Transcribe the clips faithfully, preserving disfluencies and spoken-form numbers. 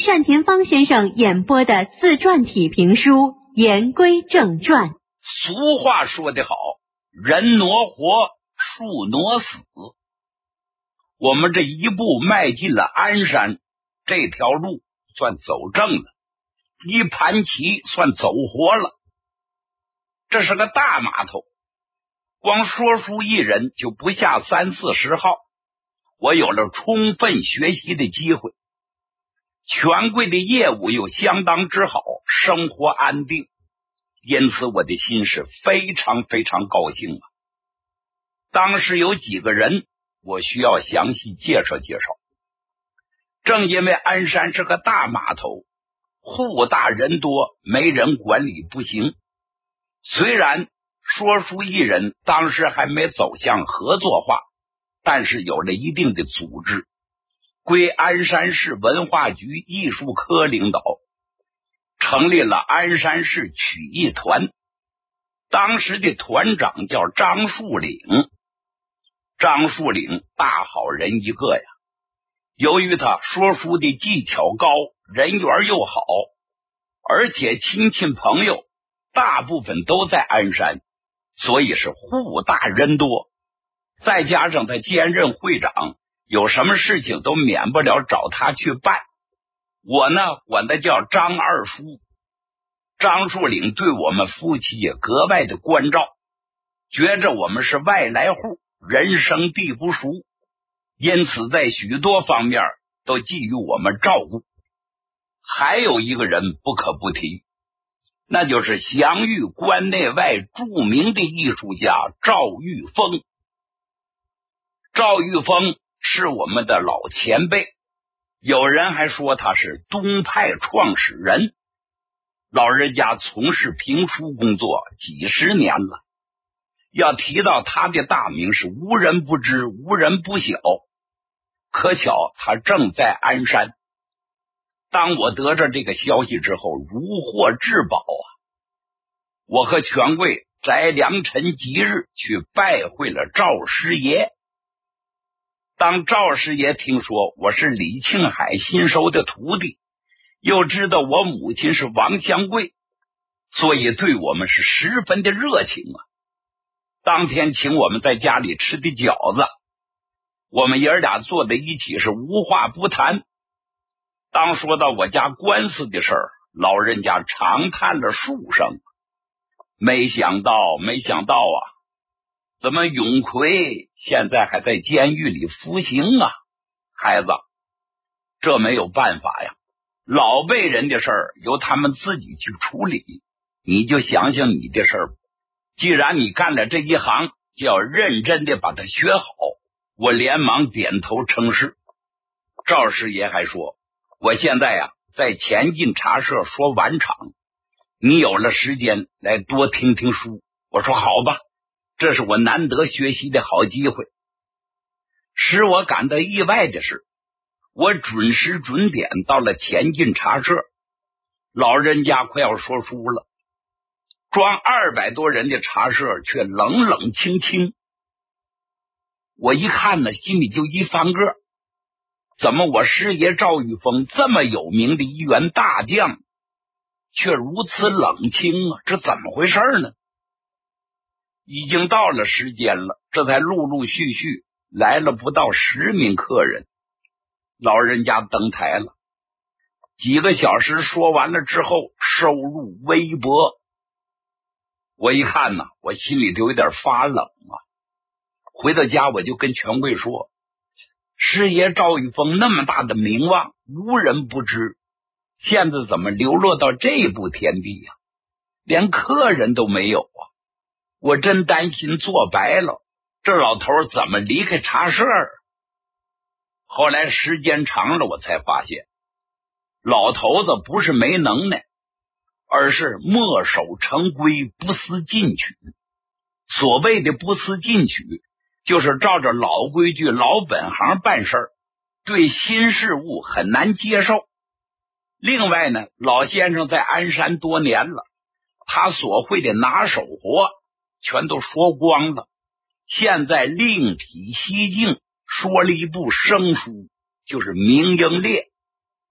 单田芳先生演播的自传体评书《言归正传》。 俗话说得好，人挪活，树挪死。我们这一步迈进了鞍山，这条路算走正了，一盘棋算走活了。这是个大码头，光说书一人就不下三四十号，我有了充分学习的机会。权贵的业务又相当之好，生活安定，因此我的心是非常非常高兴啊。当时有几个人我需要详细介绍介绍。正因为鞍山是个大码头，户大人多，没人管理不行。虽然说书艺人当时还没走向合作化，但是有了一定的组织，归鞍山市文化局艺术科领导，成立了鞍山市曲艺团。当时的团长叫张树岭，张树岭大好人一个呀。由于他说书的技巧高，人缘又好，而且亲戚朋友大部分都在鞍山，所以是户大人多。再加上他兼任会长，有什么事情都免不了找他去办。我呢，管他叫张二叔。张树岭对我们夫妻也格外的关照，觉着我们是外来户，人生地不熟，因此在许多方面都给予我们照顾。还有一个人不可不提，那就是享誉关内外著名的艺术家赵玉峰。赵玉峰是我们的老前辈，有人还说他是东派创始人。老人家从事评书工作几十年了，要提到他的大名是无人不知，无人不晓。可巧他正在鞍山。当我得着这个消息之后，如获至宝啊！我和权贵择良辰吉日去拜会了赵师爷。当赵师爷听说我是李庆海新收的徒弟，又知道我母亲是王香贵，所以对我们是十分的热情啊。当天请我们在家里吃的饺子，我们爷俩坐在一起是无话不谈。当说到我家官司的事儿，老人家长叹了数声。没想到没想到啊，怎么永奎现在还在监狱里服刑啊？孩子，这没有办法呀，老辈人的事儿由他们自己去处理，你就想想你的事儿。既然你干了这一行，就要认真的把它学好。我连忙点头称是。赵师爷还说，我现在呀在前进茶社说晚场，你有了时间来多听听书。我说好吧，这是我难得学习的好机会。使我感到意外的是，我准时准点到了前进茶社，老人家快要说书了，装二百多人的茶社却冷冷清清。我一看呢，心里就一翻个，怎么我师爷赵玉峰这么有名的一员大将，却如此冷清啊？这怎么回事呢？已经到了时间了，这才陆陆续续来了不到十名客人。老人家登台了，几个小时说完了之后，收入微薄。我一看呢，我心里就有点发冷啊。回到家我就跟权贵说，师爷赵玉峰那么大的名望，无人不知，现在怎么流落到这步田地呀、啊？连客人都没有啊！我真担心做白了，这老头怎么离开茶社？后来时间长了，我才发现，老头子不是没能耐，而是墨守成规，不思进取。所谓的不思进取，就是照着老规矩、老本行办事儿，对新事物很难接受。另外呢，老先生在鞍山多年了，他所会的拿手活全都说光了。现在另辟蹊径，说了一部生书，就是《明英烈》。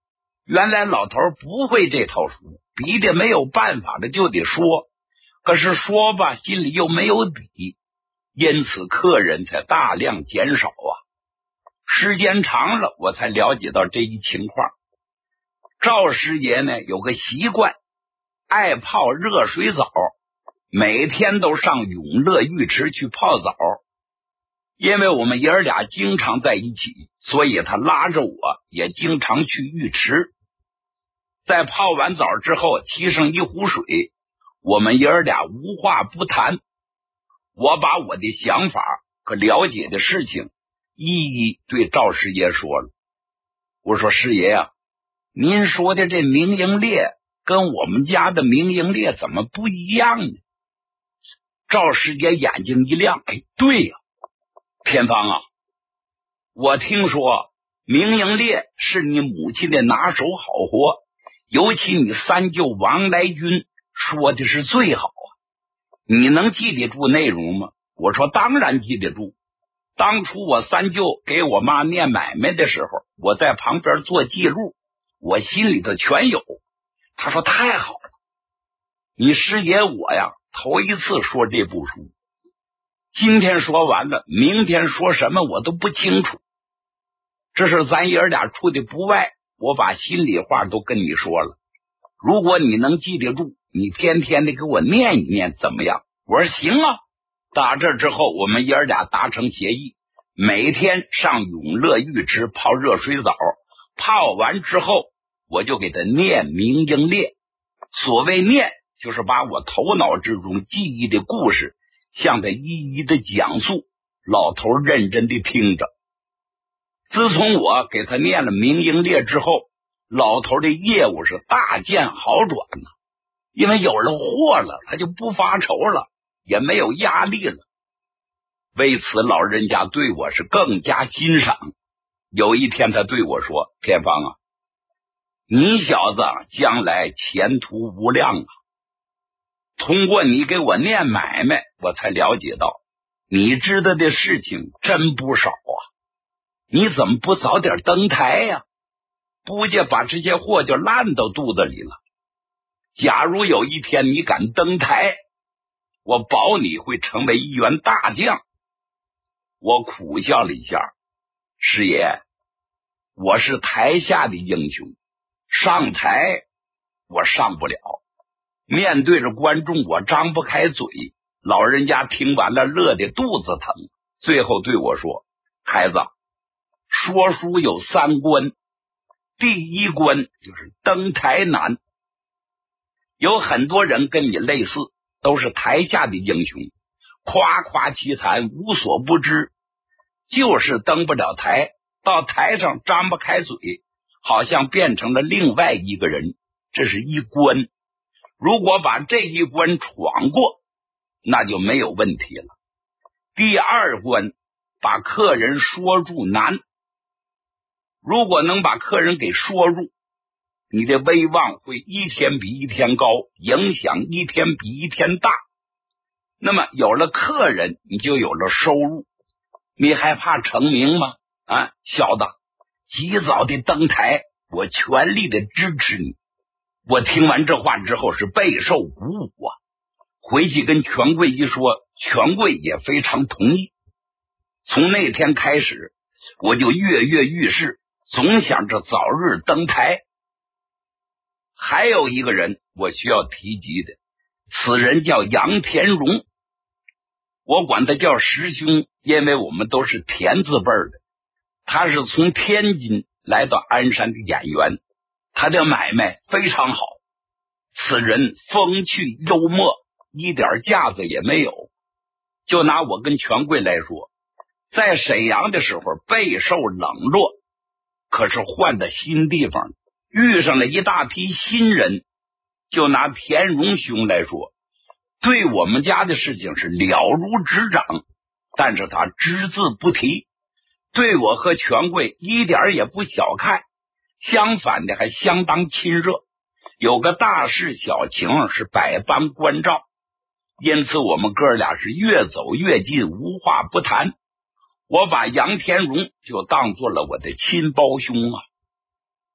原来老头不会这套书，逼得没有办法的就得说，可是说吧心里又没有底，因此客人才大量减少啊。时间长了，我才了解到这一情况。赵师爷呢有个习惯，爱泡热水澡，每天都上永乐浴池去泡澡。因为我们爷儿俩经常在一起，所以他拉着我也经常去浴池。在泡完澡之后，沏上一壶水，我们爷儿俩无话不谈。我把我的想法和了解的事情一一对赵师爷说了。我说师爷啊，您说的这明英烈跟我们家的明英烈怎么不一样呢？赵师爷眼睛一亮，哎，对呀、啊，偏方啊，我听说明英烈是你母亲的拿手好货，尤其你三舅王来军说的是最好啊，你能记得住内容吗？我说当然记得住，当初我三舅给我妈念买卖的时候，我在旁边做记录，我心里头全有。他说太好了，你师爷我呀头一次说这部书，今天说完了，明天说什么我都不清楚，这是咱爷俩处的不外，我把心里话都跟你说了，如果你能记得住，你天天的给我念一念怎么样？我说行啊。打这之后，我们爷俩达成协议，每天上永乐浴池泡热水澡，泡完之后我就给他念明英烈。所谓念，就是把我头脑之中记忆的故事向他一一的讲述，老头认真的听着。自从我给他念了明英烈之后，老头的业务是大见好转呢，因为有了货了，他就不发愁了，也没有压力了。为此老人家对我是更加欣赏。有一天他对我说，偏方啊，你小子将来前途无量啊，通过你给我念买卖，我才了解到你知道的事情真不少啊，你怎么不早点登台呀、啊？不介把这些货就烂到肚子里了。假如有一天你敢登台，我保你会成为一员大将。我苦笑了一下，师爷，我是台下的英雄，上台我上不了，面对着观众我张不开嘴。老人家听完了乐得肚子疼，最后对我说，孩子，说书有三关，第一关就是登台难。有很多人跟你类似，都是台下的英雄，夸夸其谈，无所不知，就是登不了台，到台上张不开嘴，好像变成了另外一个人。这是一关，如果把这一关闯过，那就没有问题了。第二关，把客人说住难。如果能把客人给说住，你的威望会一天比一天高，影响一天比一天大。那么有了客人，你就有了收入，你还怕成名吗？啊，小子，及早的登台，我全力的支持你。我听完这话之后是备受鼓舞啊，回去跟权贵一说，权贵也非常同意。从那天开始，我就跃跃欲试，总想着早日登台。还有一个人我需要提及的，此人叫杨天荣，我管他叫师兄，因为我们都是田字辈的。他是从天津来到鞍山的演员，他的买卖非常好。此人风趣幽默，一点架子也没有。就拿我跟权贵来说，在沈阳的时候备受冷落，可是换到新地方遇上了一大批新人。就拿田荣兄来说，对我们家的事情是了如指掌，但是他只字不提，对我和权贵一点也不小看，相反的还相当亲热，有个大事小情是百般关照。因此我们哥俩是越走越近，无话不谈。我把杨天荣就当做了我的亲胞兄啊。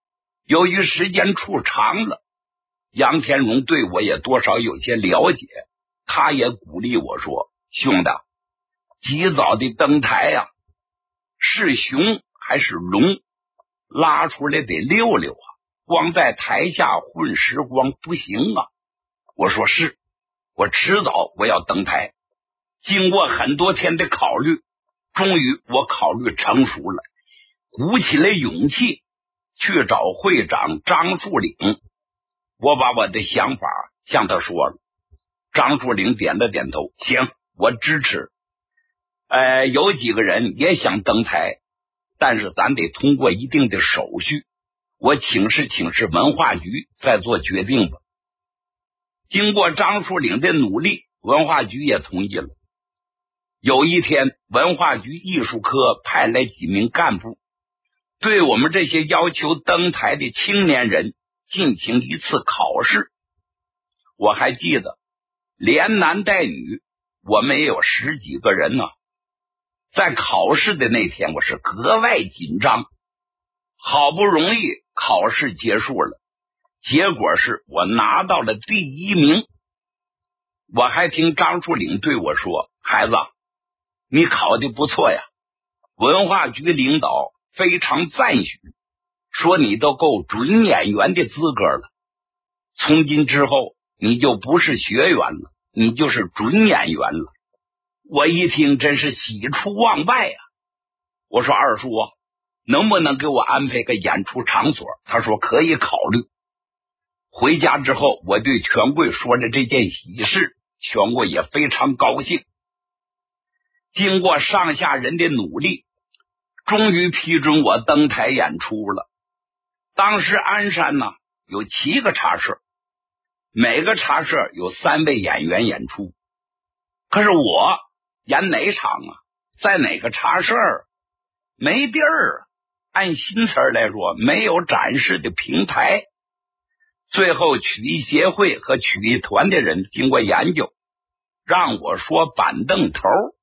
由于时间处长了，杨天荣对我也多少有些了解，他也鼓励我说：“兄弟，及早的登台呀、啊，是熊还是龙，拉出来得溜溜啊，光在台下混时光不行啊。”我说是，我迟早我要登台。经过很多天的考虑，终于我考虑成熟了，鼓起了勇气去找会长张树岭。我把我的想法向他说了，张树岭点了点头，行，我支持。呃，有几个人也想登台，但是咱得通过一定的手续，我请示请示文化局再做决定吧。经过张树岭的努力，文化局也同意了。有一天，文化局艺术科派来几名干部，对我们这些要求登台的青年人进行一次考试。我还记得连男带女，我们也有十几个人呢、啊。在考试的那天，我是格外紧张。好不容易考试结束了，结果是我拿到了第一名。我还听张树岭对我说：“孩子，你考得不错呀，文化局领导非常赞许，说你都够准演员的资格了。从今之后，你就不是学员了，你就是准演员了。”我一听真是喜出望外呀、啊！我说二叔啊，能不能给我安排个演出场所？他说可以考虑。回家之后，我对权贵说了这件喜事，权贵也非常高兴。经过上下人的努力，终于批准我登台演出了。当时鞍山呢有七个茶社，每个茶社有三位演员演出。可是我演哪场啊？在哪个茶社？没地儿。按新词来说，没有展示的平台。最后曲艺协会和曲艺团的人经过研究，让我说板凳头。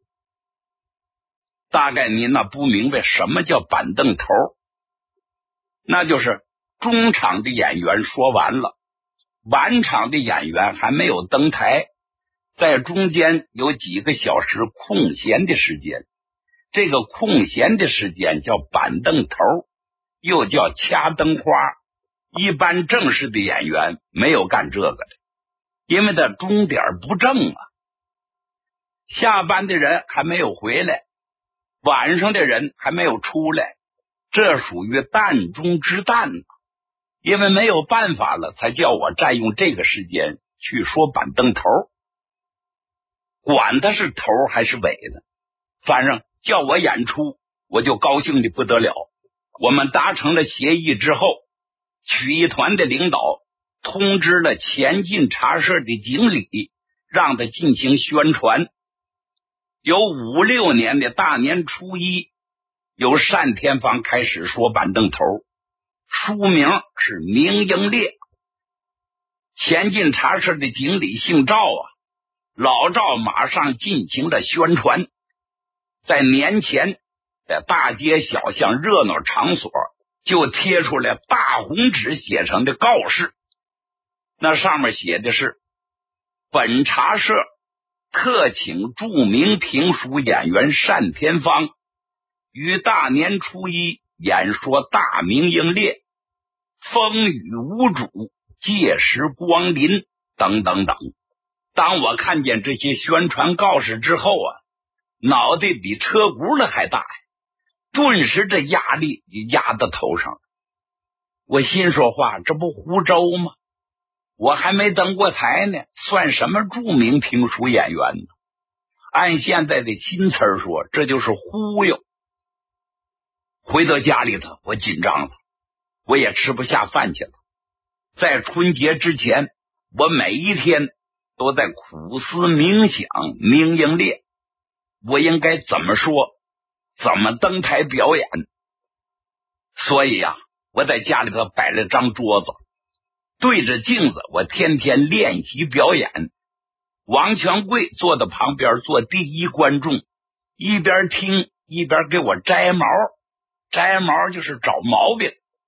大概您那不明白什么叫板凳头，那就是中场的演员说完了，晚场的演员还没有登台，在中间有几个小时空闲的时间，这个空闲的时间叫板凳头，又叫掐灯花。一般正式的演员没有干这个的，因为他钟点不正啊。下班的人还没有回来，晚上的人还没有出来，这属于淡中之淡啊。因为没有办法了，才叫我占用这个时间去说板凳头。管他是头还是尾的，反正叫我演出，我就高兴的不得了。我们达成了协议之后，曲艺团的领导通知了前进茶社的经理，让他进行宣传。有五六年的大年初一，由单天芳开始说板凳头，书名是《明英烈》。前进茶社的经理姓赵啊，老赵马上进行了宣传。在年前，在大街小巷热闹场所就贴出来大红纸写成的告示，那上面写的是：本茶社特请著名评书演员单天芳于大年初一演说《大明英烈》，风雨无阻，届时光临等等等。当我看见这些宣传告示之后啊，脑袋比车轱辘还大呀，顿时这压力就压到头上了。我心说话，这不胡诌吗？我还没登过台呢，算什么著名评书演员呢？按现在的新词说，这就是忽悠。回到家里头，我紧张了，我也吃不下饭去了。在春节之前，我每一天都在苦思冥想明英烈，我应该怎么说，怎么登台表演。所以呀、啊，我在家里头摆了张桌子，对着镜子，我天天练习表演。王全贵坐在旁边做第一观众，一边听一边给我摘毛，摘毛就是找毛病。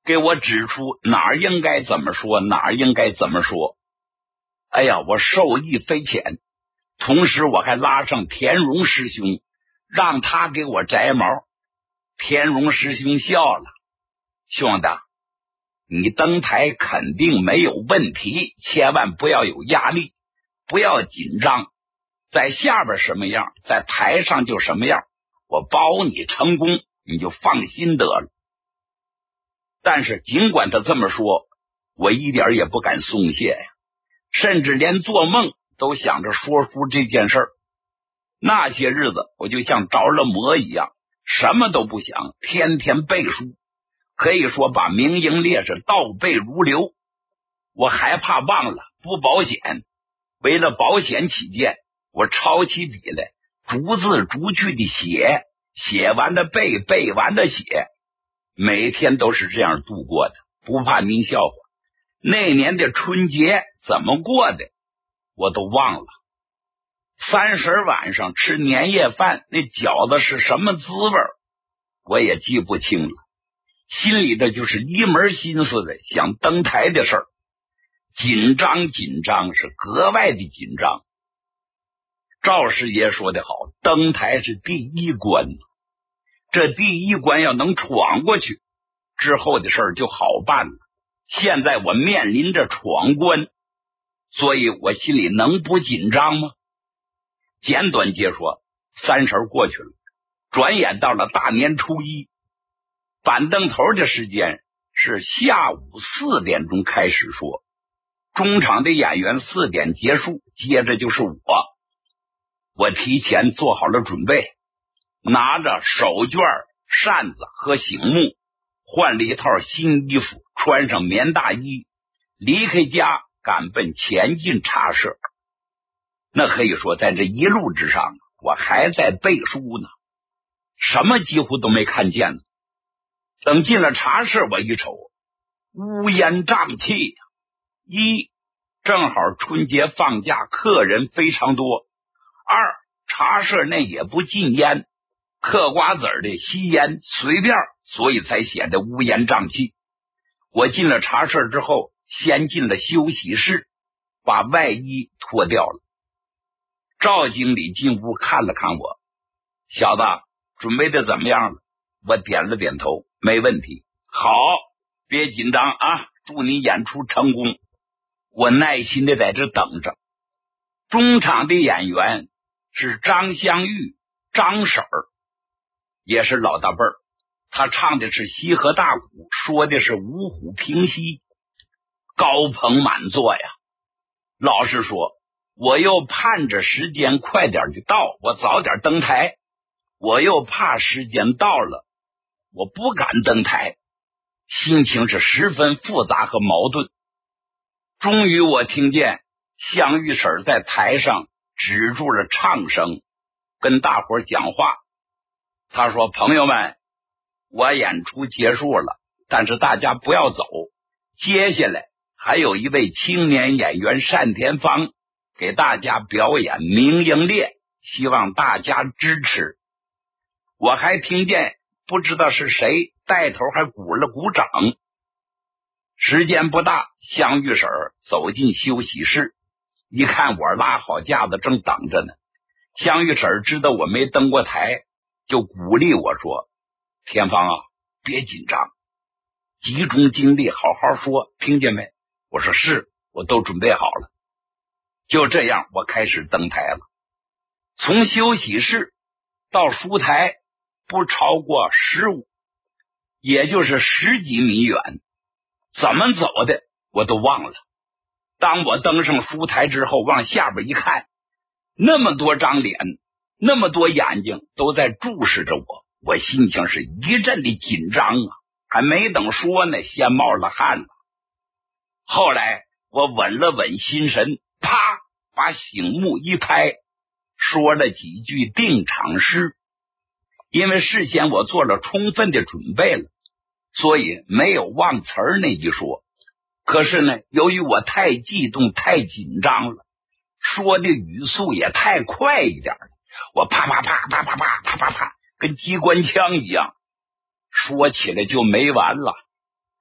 给我指出哪儿应该怎么说，哪儿应该怎么说。哎呀，我受益匪浅。同时我还拉上田荣师兄，让他给我摘毛。田荣师兄笑了，兄弟，你登台肯定没有问题，千万不要有压力，不要紧张，在下边什么样，在台上就什么样，我保你成功，你就放心得了。但是尽管他这么说，我一点也不敢松懈呀，甚至连做梦都想着说书这件事儿。那些日子我就像着了魔一样，什么都不想，天天背书，可以说把明英烈士倒背如流。我还怕忘了不保险，为了保险起见，我抄起笔来，逐字逐句的写，写完的背，背完的写，每天都是这样度过的。不怕您笑话，那年的春节怎么过的我都忘了。三十晚上吃年夜饭，那饺子是什么滋味我也记不清了，心里的就是一门心思的想登台的事儿，紧张紧张，是格外的紧张。赵师爷说的好，登台是第一关，这第一关要能闯过去，之后的事儿就好办了。现在我面临着闯关，所以我心里能不紧张吗？简短截说，三十过去了，转眼到了大年初一，板凳头的时间是下午四点钟开始说，中场的演员四点结束，接着就是我。我提前做好了准备，拿着手绢、扇子和醒目，换了一套新衣服，穿上棉大衣，离开家赶奔前进茶社。那可以说在这一路之上，我还在背书呢，什么几乎都没看见呢。等进了茶社，我一瞅，乌烟瘴气。一，正好春节放假，客人非常多；二，茶社内也不禁烟，嗑瓜子的吸烟随便，所以才显得乌烟瘴气。我进了茶社之后，先进了休息室，把外衣脱掉了。赵经理进屋看了看我，小子，准备的怎么样了？我点了点头，没问题。好，别紧张啊，祝你演出成功。我耐心的在这等着。中场的演员是张香玉，张婶儿，也是老大辈儿，他唱的是西河大鼓，说的是五虎平西，高朋满座呀。老实说，我又盼着时间快点就到，我早点登台，我又怕时间到了我不敢登台，心情是十分复杂和矛盾。终于我听见香玉婶在台上止住了唱声，跟大伙讲话。他说，朋友们，我演出结束了，但是大家不要走，接下来还有一位青年演员单田芳给大家表演明英烈，希望大家支持。我还听见不知道是谁带头还鼓了鼓掌。时间不大，香玉婶走进休息室，一看我拉好架子正等着呢。香玉婶知道我没登过台，就鼓励我说，田芳啊，别紧张，集中精力好好说，听见没？我说是，我都准备好了。就这样，我开始登台了。从休息室到书台不超过十五，也就是十几米远，怎么走的我都忘了。当我登上书台之后，往下边一看，那么多张脸，那么多眼睛都在注视着我，我心情是一阵的紧张啊，还没等说呢，先冒了汗了。后来我稳了稳心神，啪把醒目一拍，说了几句定场诗。因为事先我做了充分的准备了，所以没有忘词儿那一说。可是呢，由于我太激动太紧张了，说的语速也太快一点了，我啪啪啪啪啪啪啪啪啪跟机关枪一样，说起来就没完了。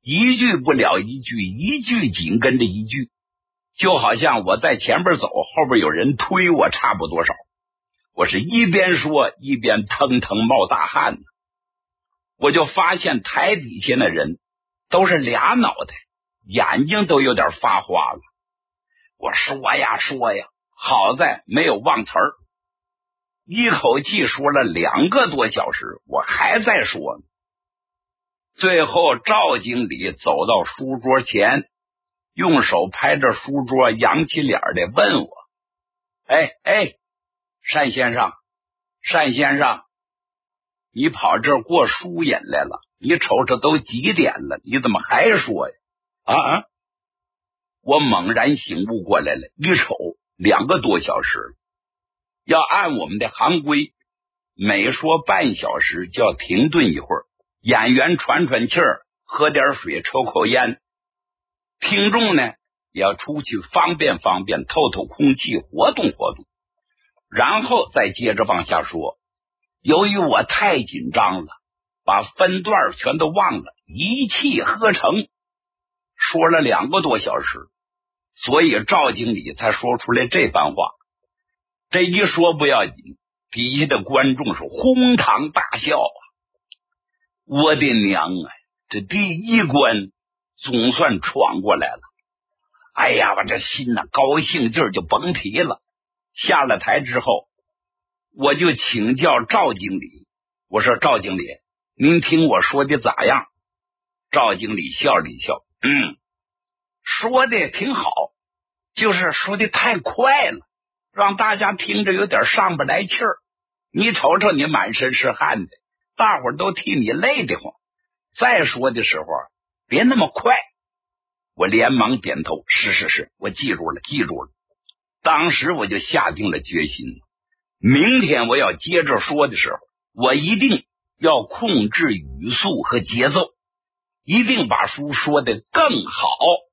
一句不了一句，一句紧跟着一句，就好像我在前边走，后边有人推我差不多少。我是一边说一边腾腾冒大汗呢。我就发现台底下的人都是俩脑袋，眼睛都有点发花了。我说呀说呀，好在没有忘词儿，一口气说了两个多小时，我还在说呢。最后赵经理走到书桌前，用手拍着书桌，扬起脸来问我：哎哎，单先生，单先生，你跑这儿过书瘾来了？你瞅瞅都几点了，你怎么还说呀？啊啊！我猛然醒悟过来了，一瞅两个多小时了。要按我们的行规，每说半小时就要停顿一会儿，演员喘喘气儿，喝点水，抽口烟。听众呢也要出去方便方便，透透空气，活动活动，然后再接着往下说。由于我太紧张了，把分段全都忘了，一气呵成，说了两个多小时，所以赵经理才说出来这番话。这一说不要紧，底下的观众是哄堂大笑啊！我的娘啊，这第一关总算闯过来了。哎呀，我这心呐、啊、高兴劲儿就甭提了。下了台之后，我就请教赵经理，我说赵经理，您听我说的咋样？赵经理笑了一笑，嗯，说的挺好，就是说的太快了，让大家听着有点上不来气儿。你瞅瞅你满身是汗的，大伙儿都替你累得慌。再说的时候别那么快。我连忙点头，是是是，我记住了记住了。当时我就下定了决心，明天我要接着说的时候，我一定要控制语速和节奏，一定把书说得更好。